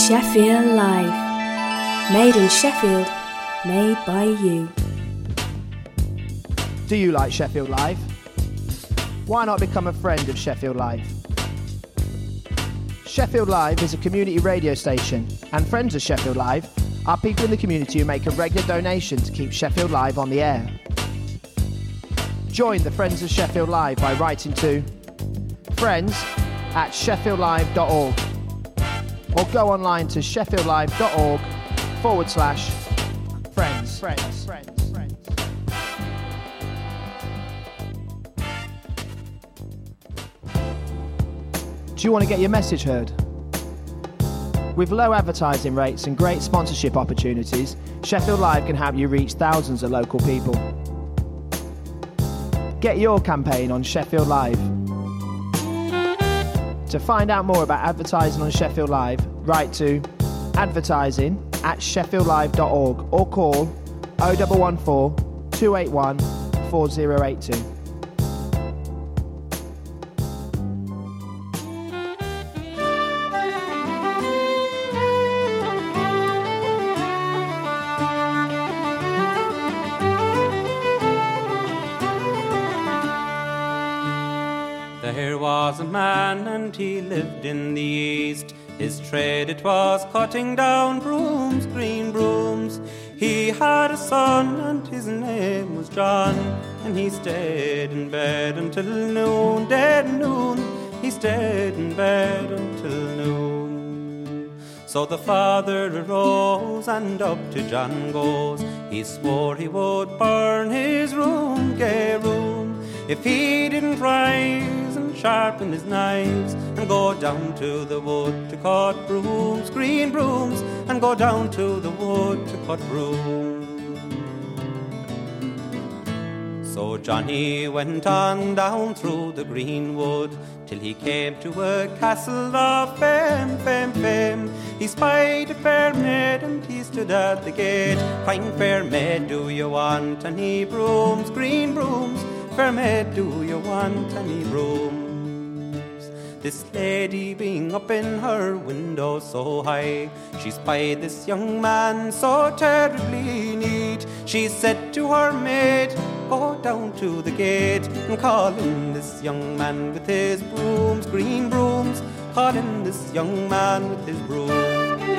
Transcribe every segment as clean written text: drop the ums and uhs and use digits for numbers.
Sheffield Live. Made in Sheffield, made by you. Do you like Sheffield Live? Why not become a friend of Sheffield Live? Sheffield Live is a community radio station, and friends of Sheffield Live are people in the community who make a regular donation to keep Sheffield Live on the air. Join the Friends of Sheffield Live by writing to friends@sheffieldlive.org or go online to sheffieldlive.org/friends. Do you want to get your message heard? With low advertising rates and great sponsorship opportunities, Sheffield Live can help you reach thousands of local people. Get your campaign on Sheffield Live. To find out more about advertising on Sheffield Live, write to advertising@sheffieldlive.org or call 0114 281 4082. There was a man and he lived in the east. His trade it was cutting down brooms, green brooms. He had a son and his name was John, and he stayed in bed until noon, dead noon. He stayed in bed until noon. So the father arose and up to John goes. He swore he would burn his room, gay room, if he didn't rise and sharpen his knives and go down to the wood to cut brooms, green brooms, and go down to the wood to cut brooms. So Johnny went on down through the green wood till he came to a castle of fame, fame, fame. He spied a fair maid and he stood at the gate, crying, fair maid, do you want any brooms, green brooms? Fair maid, do you want any brooms? This lady being up in her window so high, she spied this young man so terribly neat. She said to her maid, go down to the gate and call in this young man with his brooms, green brooms. Call in this young man with his brooms.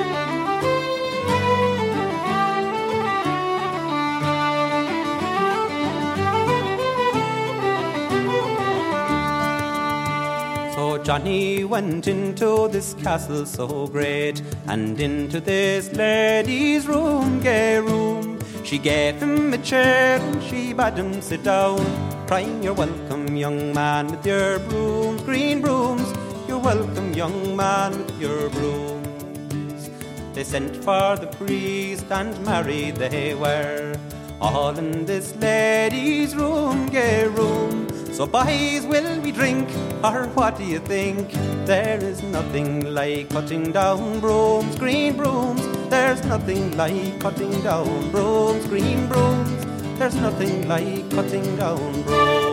So Johnny went into this castle so great, and into this lady's room, gay room. She gave him a chair and she bade him sit down, crying, you're welcome, young man, with your brooms, green brooms. You're welcome, young man, with your brooms. They sent for the priest and married they were, all in this lady's room, gay room. So boys, will we drink, or what do you think? There is nothing like cutting down brooms, green brooms. There's nothing like cutting down brooms, green brooms. There's nothing like cutting down brooms.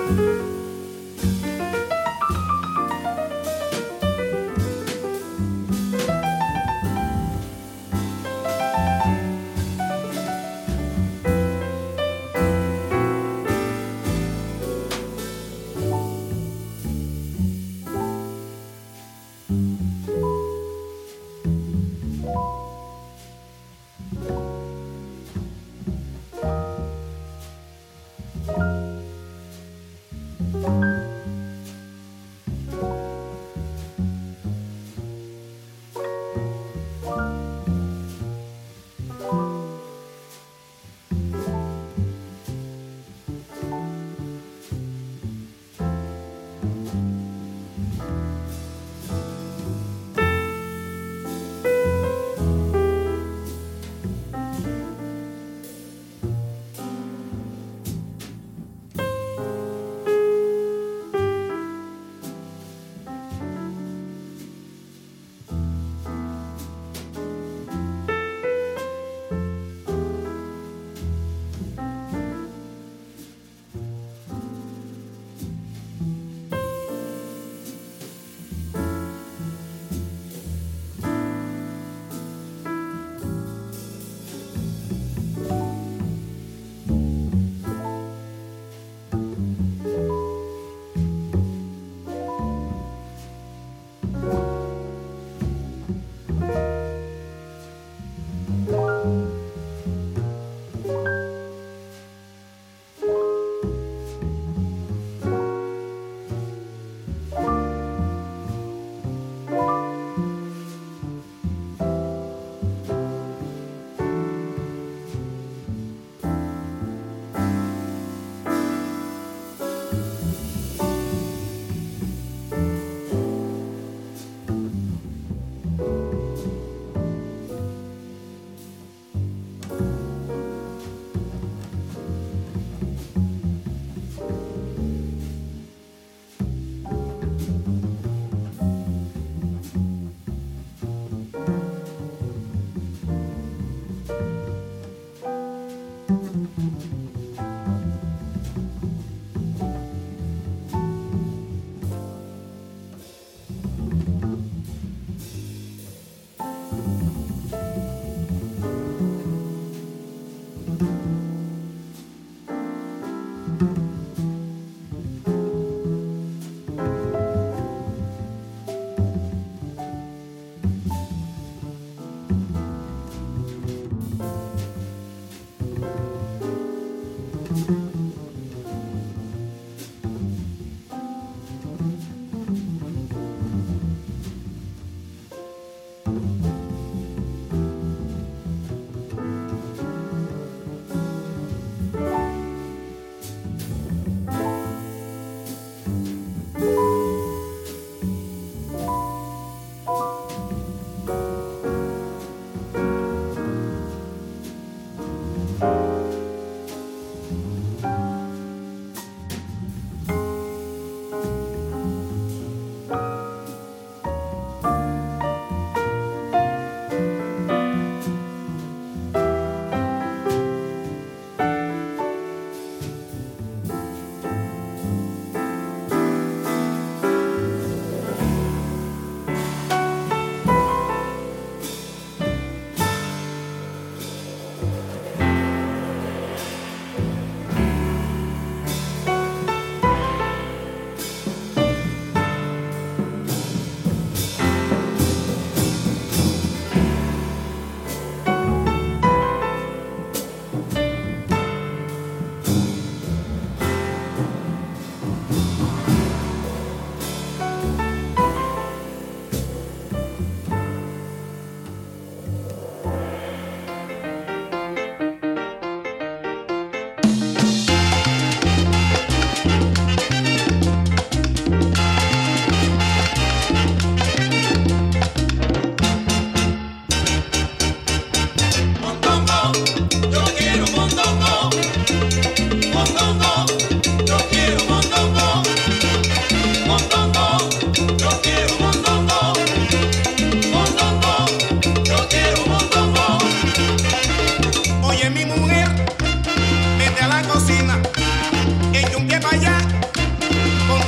Oye, mi mujer, vete a la cocina, echa un pie para allá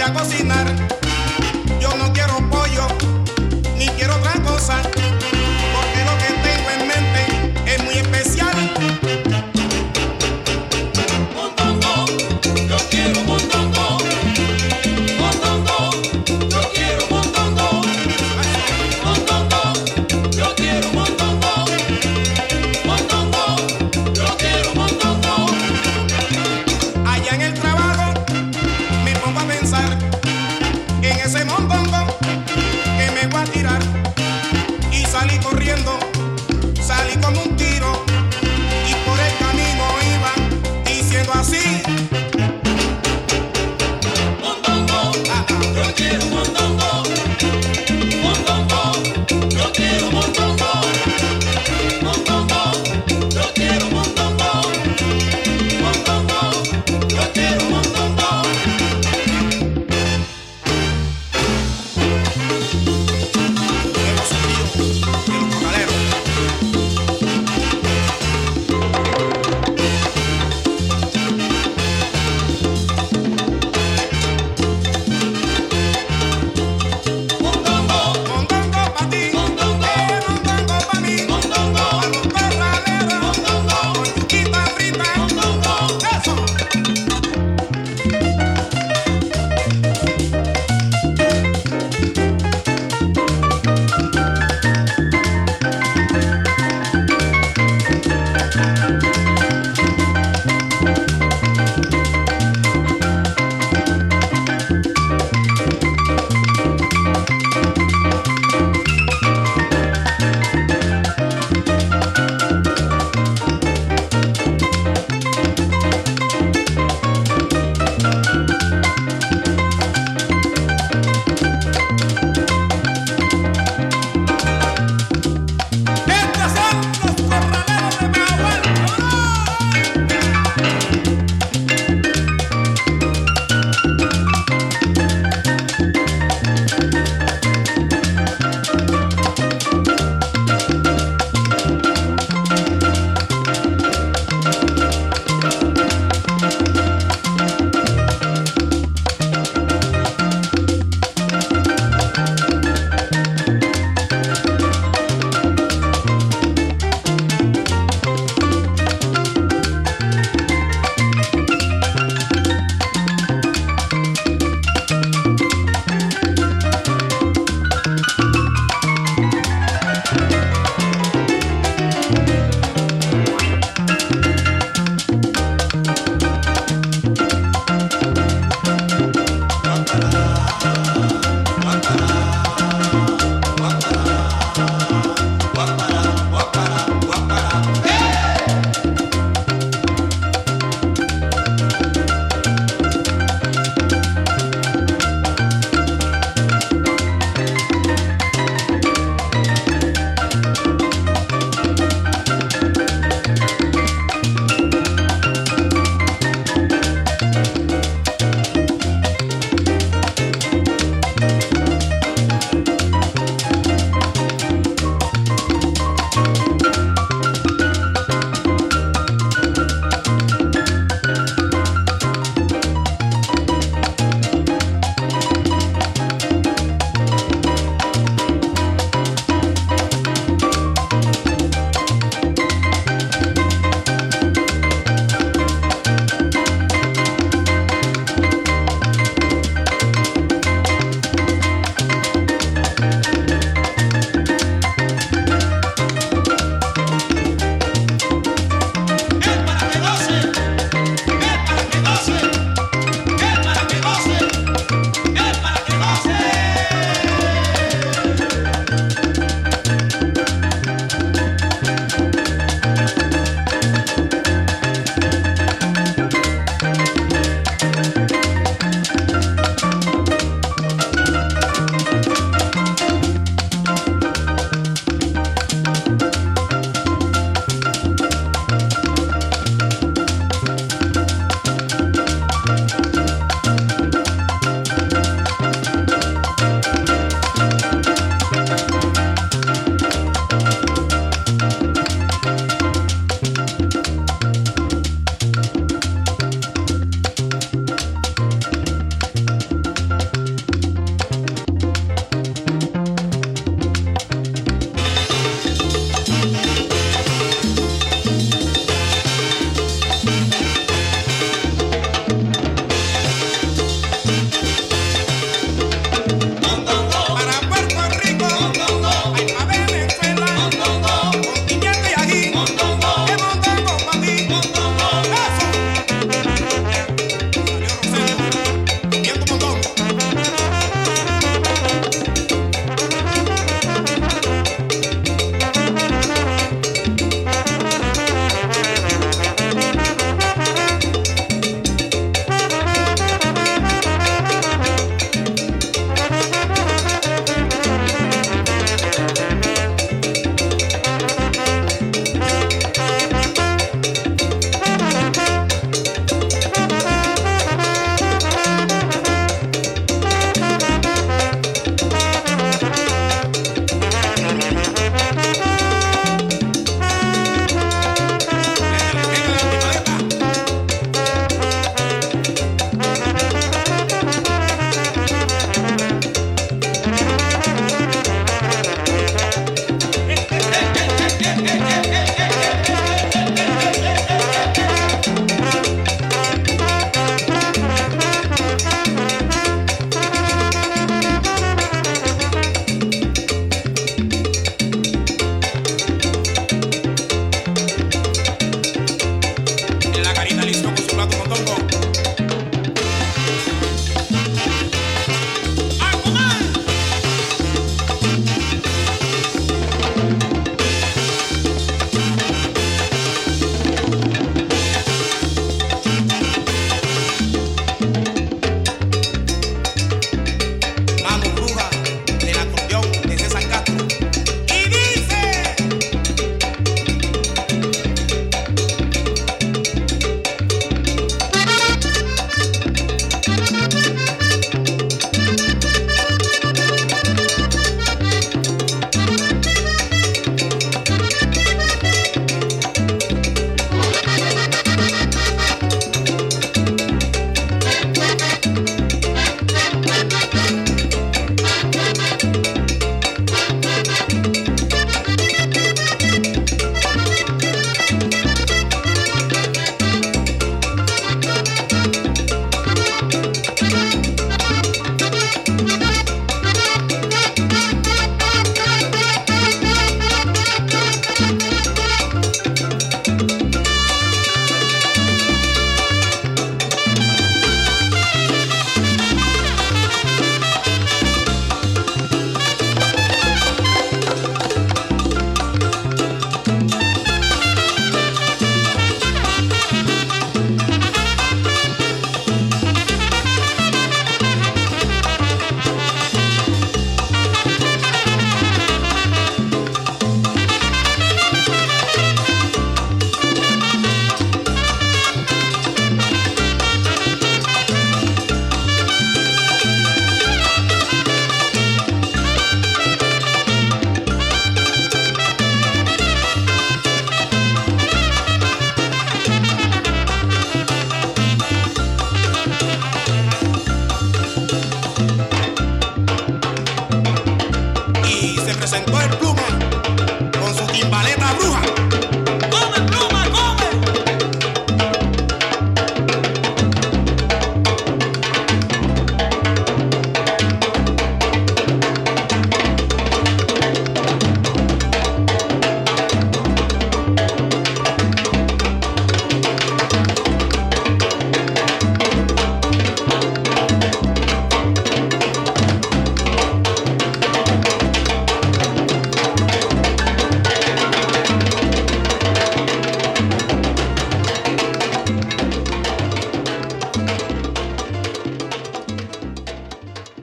a cocinar. Yo no quiero pollo, ni quiero otra cosa, porque lo que tengo en mente es muy especial. Mondongo, yo quiero mondongo. Mondongo, yo quiero mondongo. Mondongo, yo quiero mondongo. Mondongo, yo quiero mondongo. Allá en el trabajo me pongo a pensar en ese mondongo que me voy a tirar. Y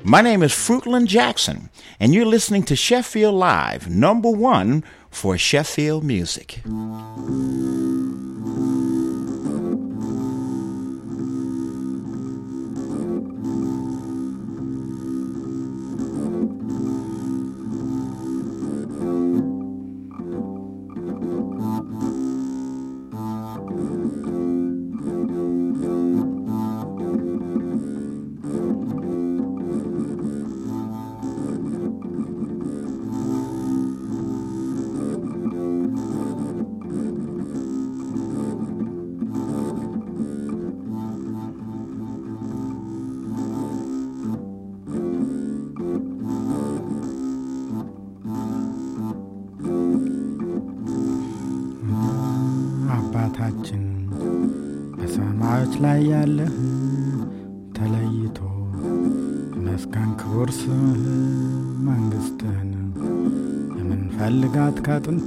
My name is Fruitland Jackson, and you're listening to Sheffield Live, #1 for Sheffield music. አባታችን በሰማዮች ላይ ያለህ ተለይቶ መስከን ክቡር ስምህ መንግሥትህን የምንፈልጋት ከጥንቱ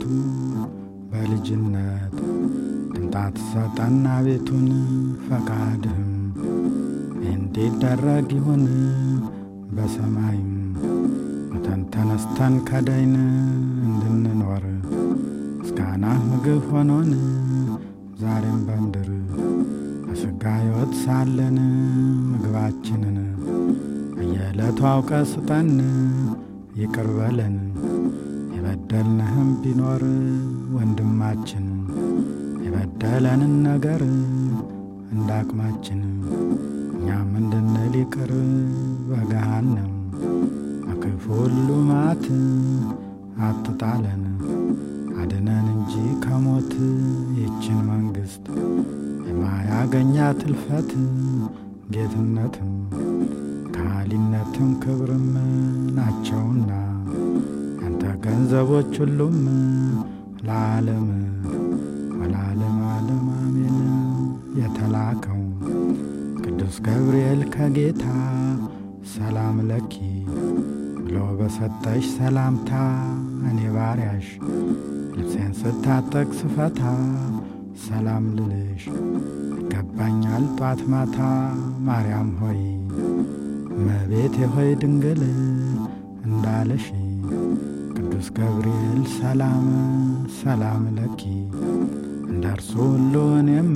በልጅነት ድምጣት ሰጠና ቤቱን ፈቃድህም እንዲደረግ ይሁን በሰማይም ሙተን ተነስተን ከዳይን እንድንኖር ምስጋናህ ምግብ ሆኖን ዛሬም በምድር በሥጋ ሕይወት ሳለን ምግባችንን በየዕለቱ አውቀ ስጠን ይቅር በለን የበደልንህም ቢኖር ወንድማችን የበደለንን ነገር እንዳቅማችን እኛም እንድንል ይቅር በገሃነም በክፉ ሁሉ መዓት አትጣለን አድነን እንጂ ከሞት ይችን መንግሥት የማያገኛት እልፈት ጌትነትም ካሊነትም ክብርም ናቸውና ያንተ ገንዘቦች ሁሉም ለዓለም ወለዓለም ዓለም አሜን። የተላከው ቅዱስ ገብርኤል ከጌታ ሰላም ለኪ ብሎ በሰጠሽ ሰላምታ እኔ ባሪያሽ ልብሴን ስታጠቅ ስፈታ ሰላም ልልሽ ይገባኛል ጧት ማታ። ማርያም ሆይ እመቤቴ ሆይ ድንግል እንዳለሽ ቅዱስ ገብርኤል ሰላም ሰላም ለኪ እንዳርሱ ሁሉ እኔም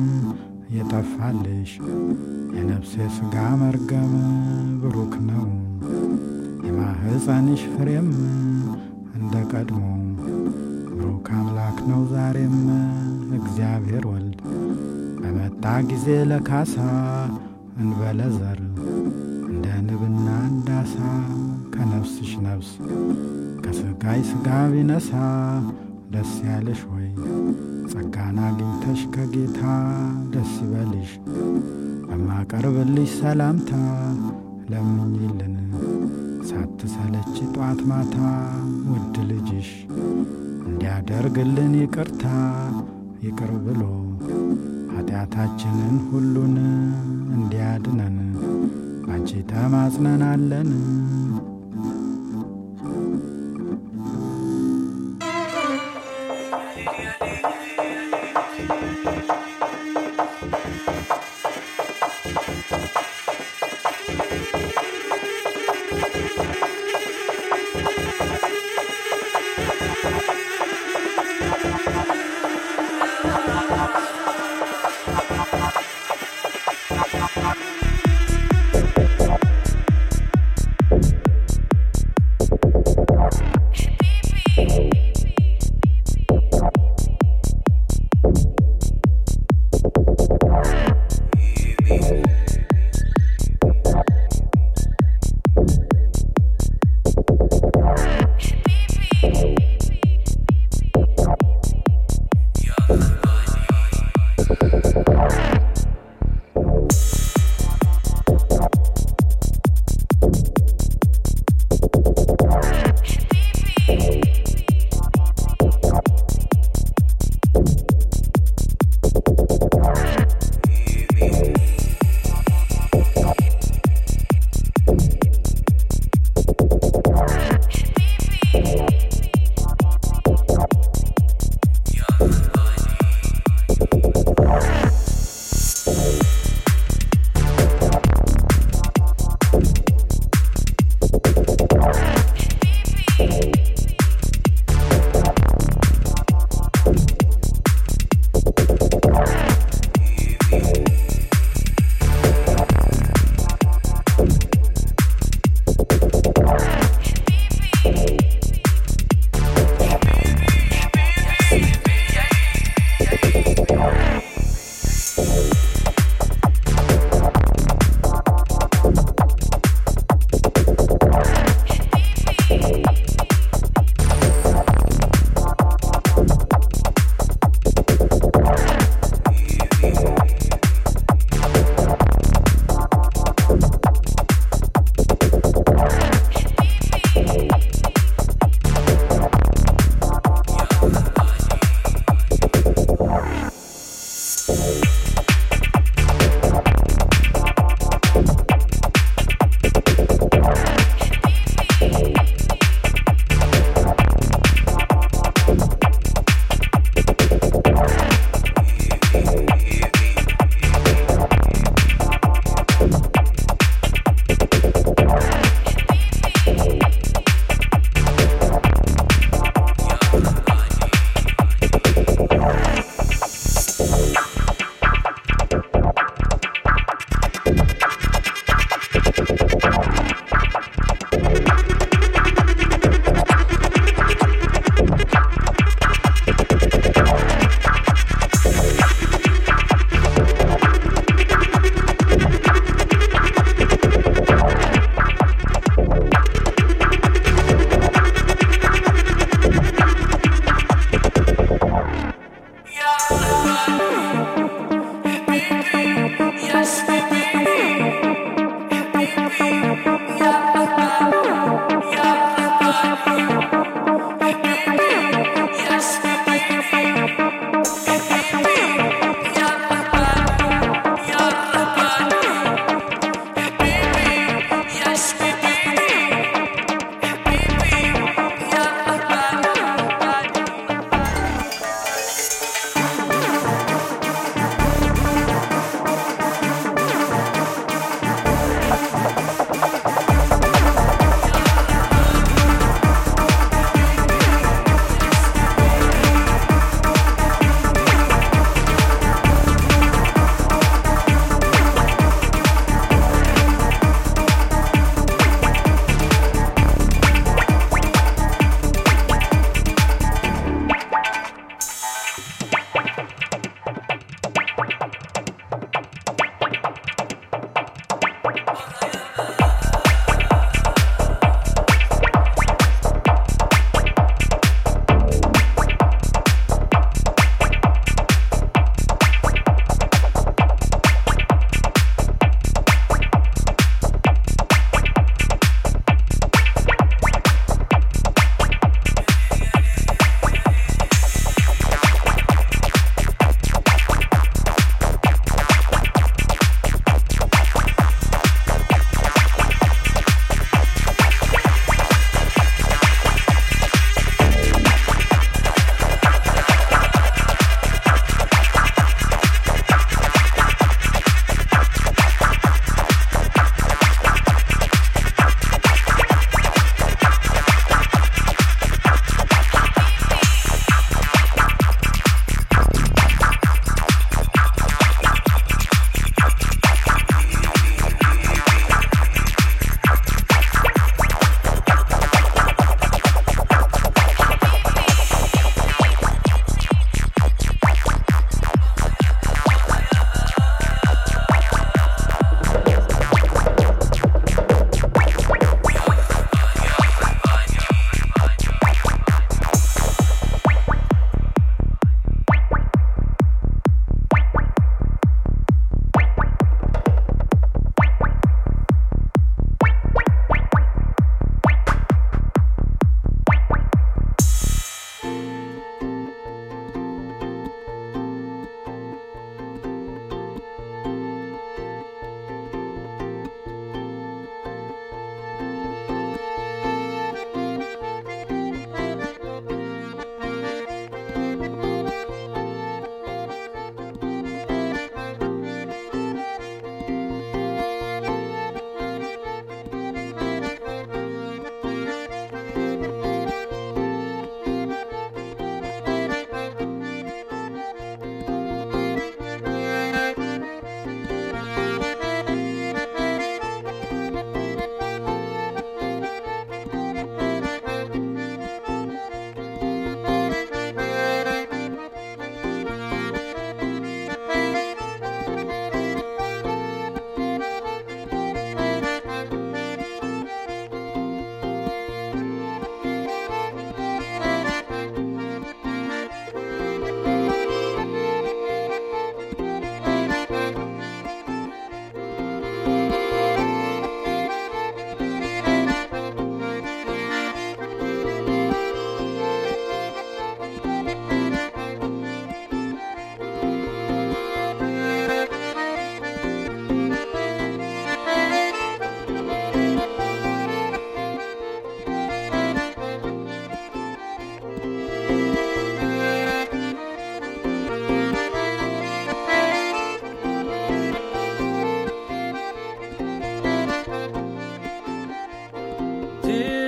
የጠፋልሽ የነፍሴ ሥጋ መርገም ብሩክ ነው የማህፀንሽ ፍሬም እንደ ቀድሞ ብሩክ አምላክ ነው ዛሬም እግዚአብሔር ወልድ በመጣ ጊዜ ለካሳ እንበለ ዘር እንደ ንብና እንዳሳ ከነፍስሽ ነፍስ ከሥጋይ ሥጋ ቢነሳ ደስ ያለሽ ወይ ጸጋን አግኝተሽ ከጌታ ደስ ይበልሽ። በማቀርብልሽ ሰላምታ ለምኝልን ሳትሰለች ጧት ማታ ውድ ልጅሽ እንዲያደርግልን ይቅርታ ይቅር ብሎ ኃጢአታችንን ሁሉን እንዲያድነን ባንቺ ተማጽነናለን።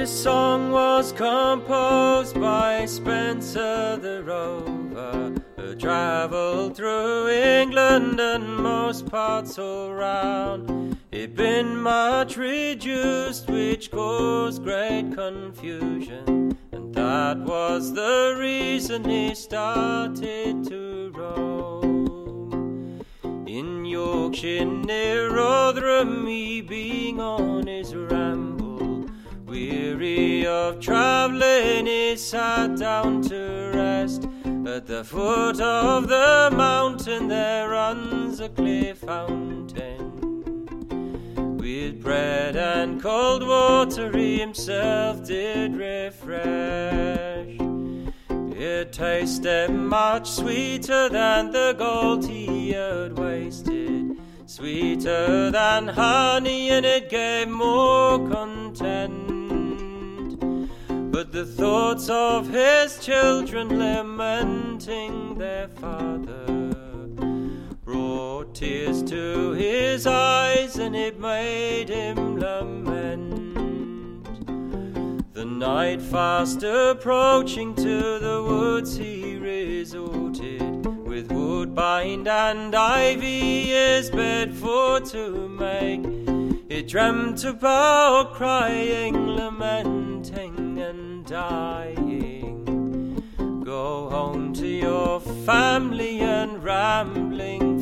This song was composed by Spencer the Rover, who travelled through England and most parts all round. He'd been much reduced, which caused great confusion, and that was the reason he started to roam. In Yorkshire near Rotherham, he being on his ramble, weary of travelling, he sat down to rest. At the foot of the mountain there runs a clear fountain. With bread and cold water he himself did refresh. It tasted much sweeter than the gold he had wasted, sweeter than honey, and it gave more content. But the thoughts of his children lamenting their father brought tears to his eyes, and it made him lament. The night fast approaching, to the woods he resorted, with woodbine and ivy his bed for to make. He dreamt about crying, lamenting and dying. Go home to your family and rambling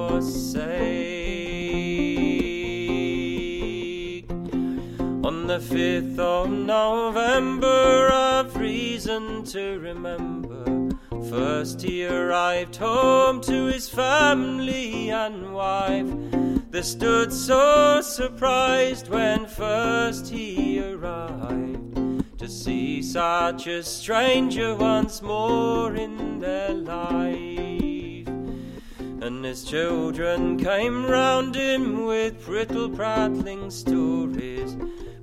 forsake. On the 5th of November, I've reason to remember, first he arrived home to his family and wife. They stood so surprised when first he arrived, to see such a stranger once more in their life. And his children came round him with prittle prattling stories,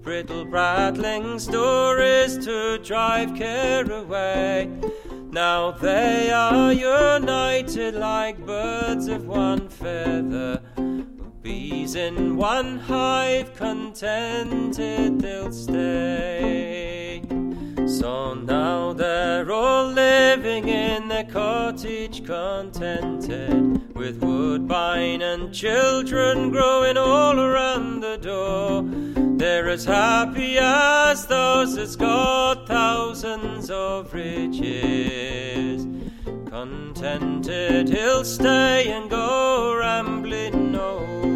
to drive care away. Now they are united like birds of one feather, bees in one hive, contented they'll stay. So now they're all living in their cottage contented, with woodbine and children growing all around the door. They're as happy as those that's got thousands of riches. Contented he'll stay and go rambling no more.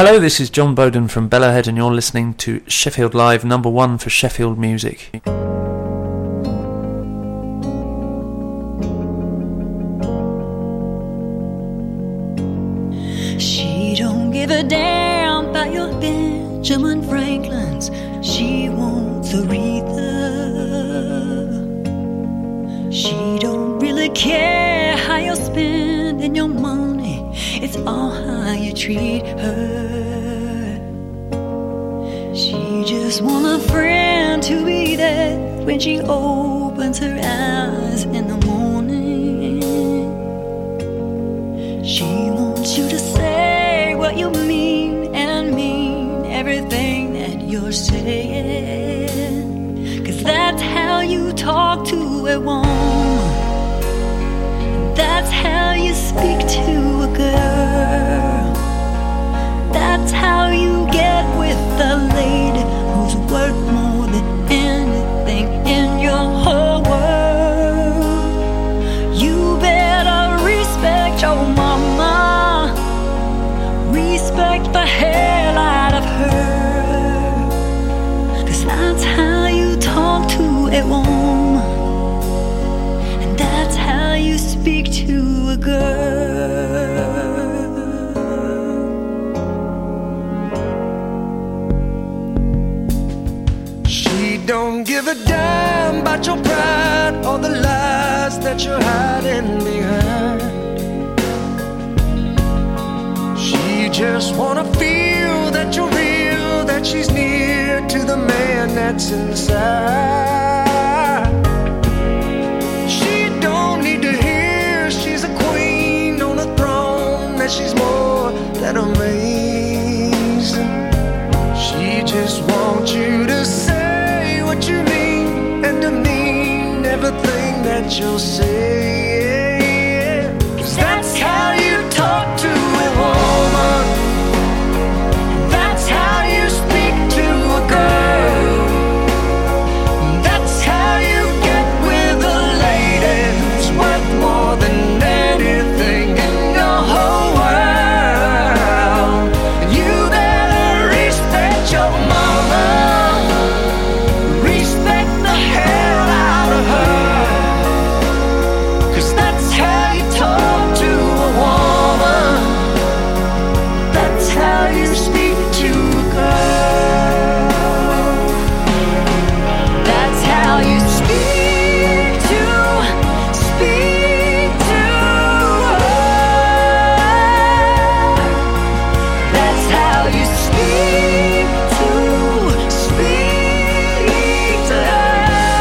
Hello, this is John Bowden from Bellahead, and you're listening to Sheffield Live, number 1 for Sheffield music. She don't give a damn about your Benjamin Franklin's. She wants Aretha. She don't really care how you're spending your money. It's all how you treat her. She just wants a friend to be there when she opens her eyes in the morning. She wants you to say what you mean and mean everything that you're saying. 'Cause that's how you talk to a woman. That's how you speak to a girl. That's how you get with a lady who's worth more than anything in your whole world. You better respect your mama. Respect the hell out of her. 'Cause that's how you talk to a woman. And that's how you speak to a girl. She don't give a damn about your pride or the lies that you're hiding behind. She just wanna feel that you're real, that she's near to the man that's inside. She don't need to hear she's a queen on a throne, that she's more than amazing. She just wants you to say what you mean and to mean everything that you'll say. 'Cause that's how you talk to a woman. That's how you speak to a girl. That's how you get with a lady who's worth more than anything in your whole world. You better respect your mama. Respect the hell out of her. 'Cause that's how you talk to a woman. That's how you speak to a girl. That's how you speak to her. That's how you speak to her.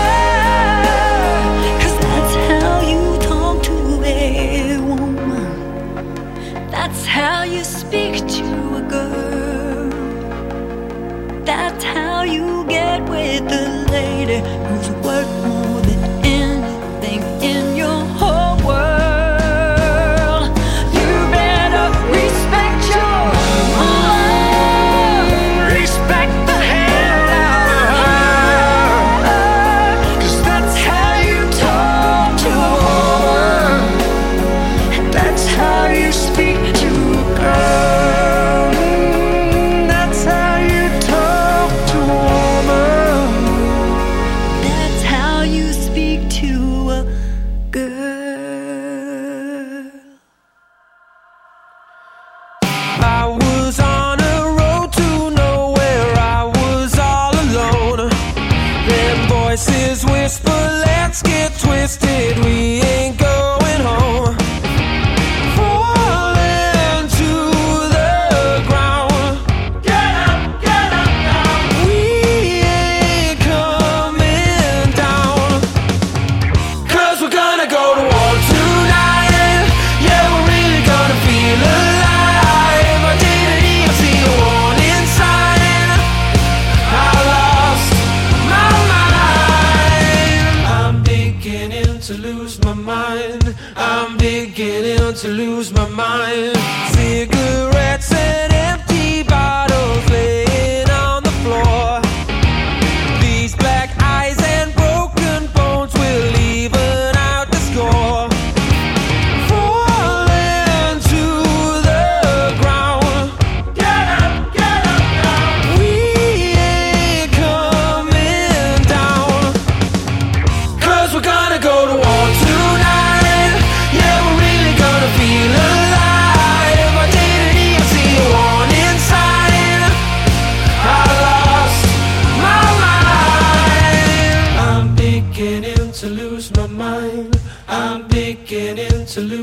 'Cause that's how you talk to a woman. That's how you speak to a girl. That's how you get with the lady who's worth more than anything in your whole world. You better respect your mom. Respect the hell out of her. 'Cause that's how you talk to a woman. That's how you speak to a girl. That's how you talk to a woman. That's how you speak to a girl. I was on a road to nowhere, I was all alone. Then voices whisper, let's get twisted, we ain't going home. Falling to the ground. Get up now. We ain't coming down. 'Cause we're gonna go to war tonight. Yeah, we're really gonna feel alive. I didn't even see a warning sign. I lost my mind. I'm beginning to lose my mind. I'm beginning to lose my mind. Cigarettes and empty bottles laying on the floor. These black eyes and broken bones will even out the score. Falling to the ground. Get up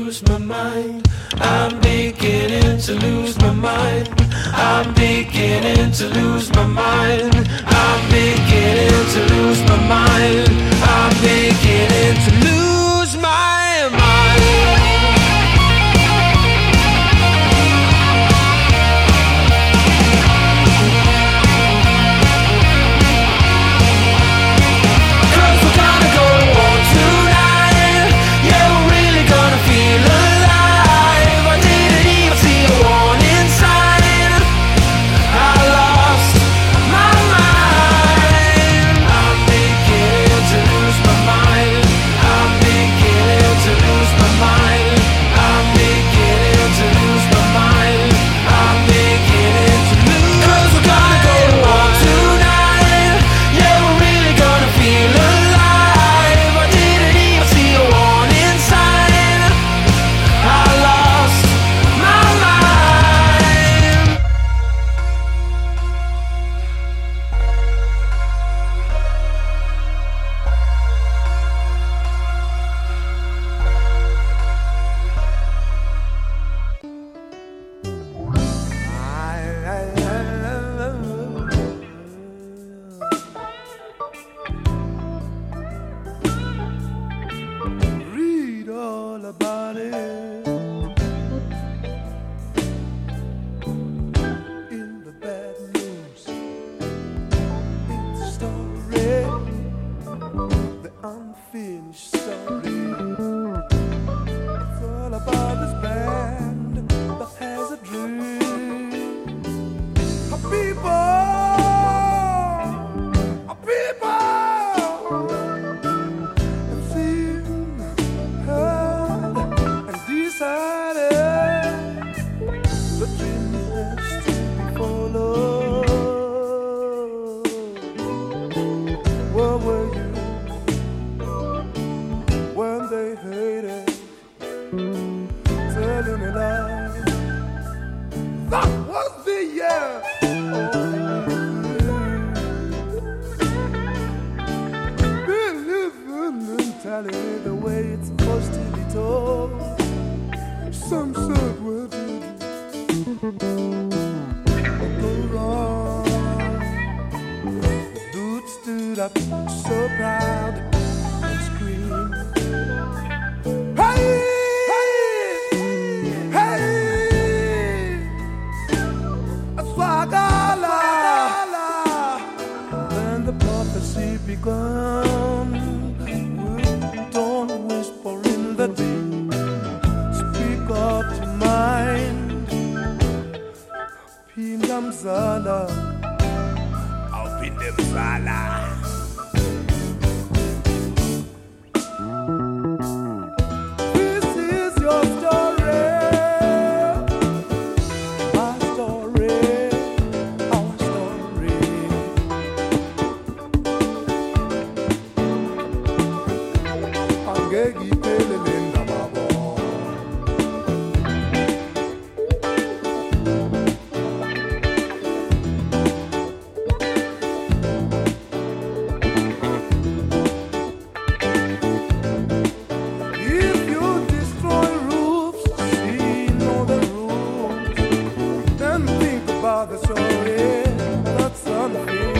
lose my mind. I'm beginning to lose my mind. I'm beginning to lose my mind. I'm beginning to lose my mind. I'm beginning to lose my mind.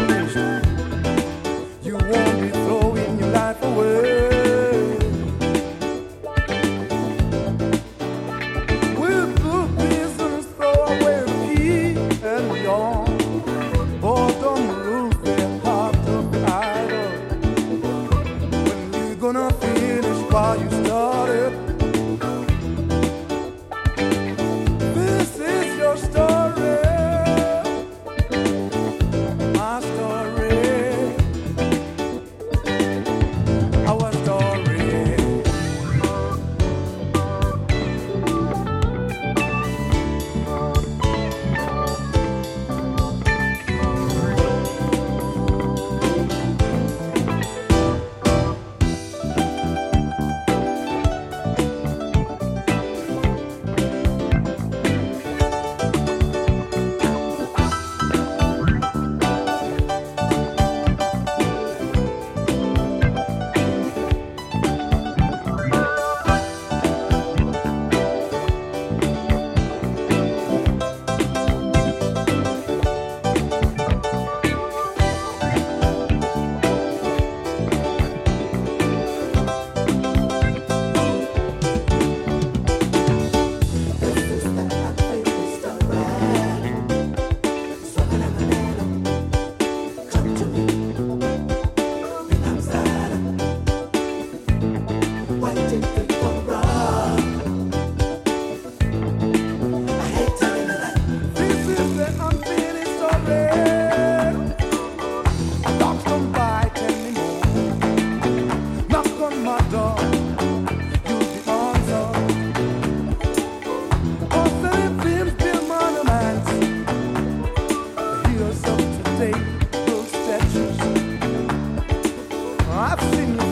You won't be throwing your life away.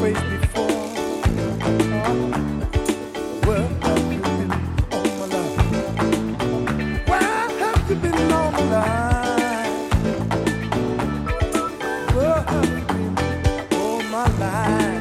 face before. Where have you been all my life? Where have you been all my life? Where have you been all my life?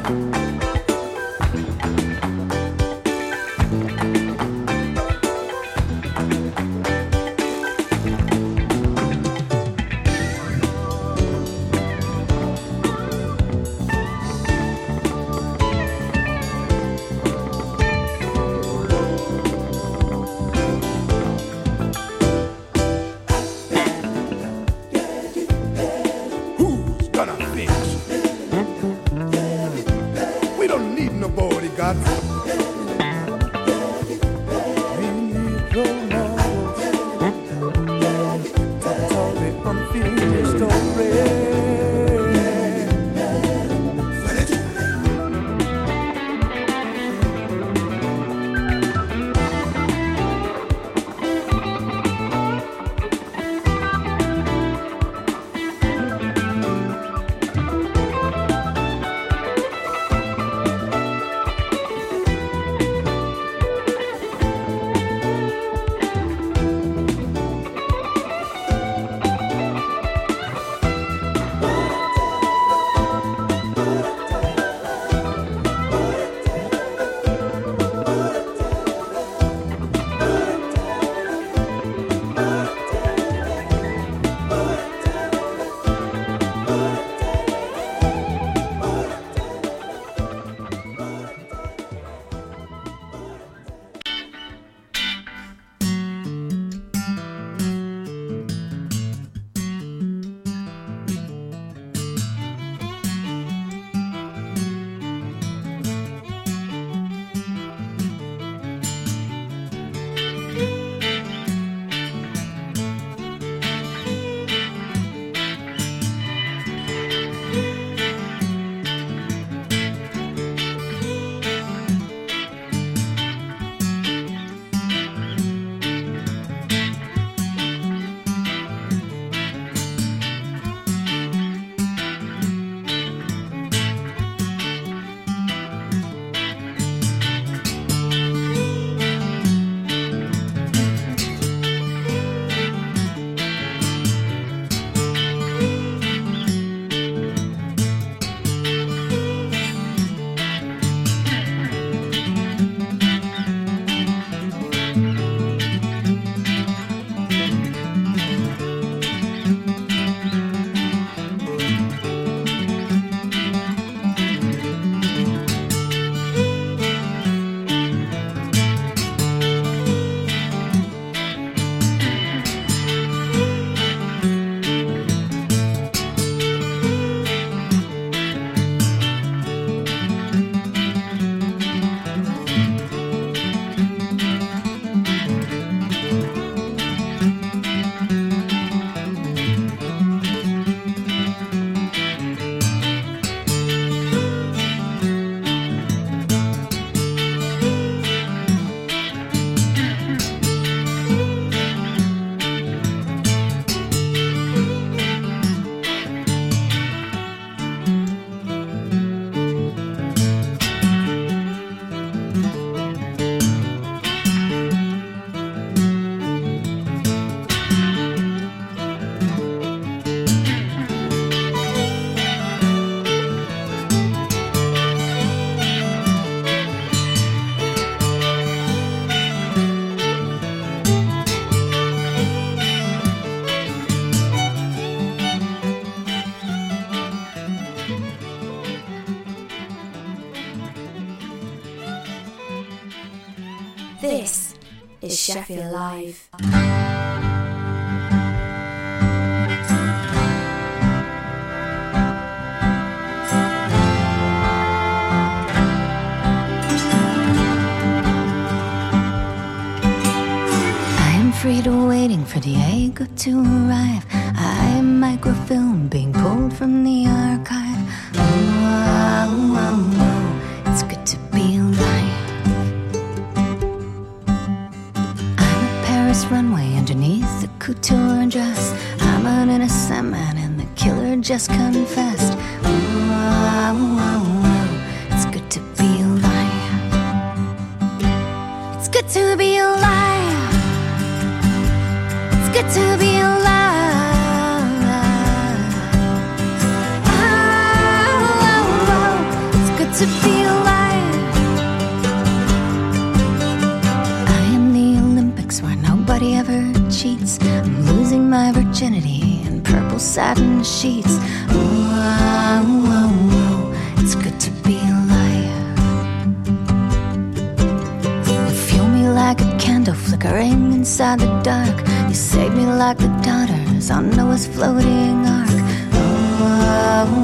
This is Sheffield Live. Frida waiting for Diego to arrive. I am microfilm being pulled from the archive. Oh, it's good to be alive. I'm a Paris runway underneath the couture dress. I'm an innocent man and the killer just confessed. Oh, to be alive. I am the Olympics where nobody ever cheats. I'm losing my virginity in purple satin sheets. Ooh, oh, oh, oh, it's good to be alive. You fuel me like a candle flickering inside the dark. You save me like the daughters on Noah's floating ark. Oh, oh,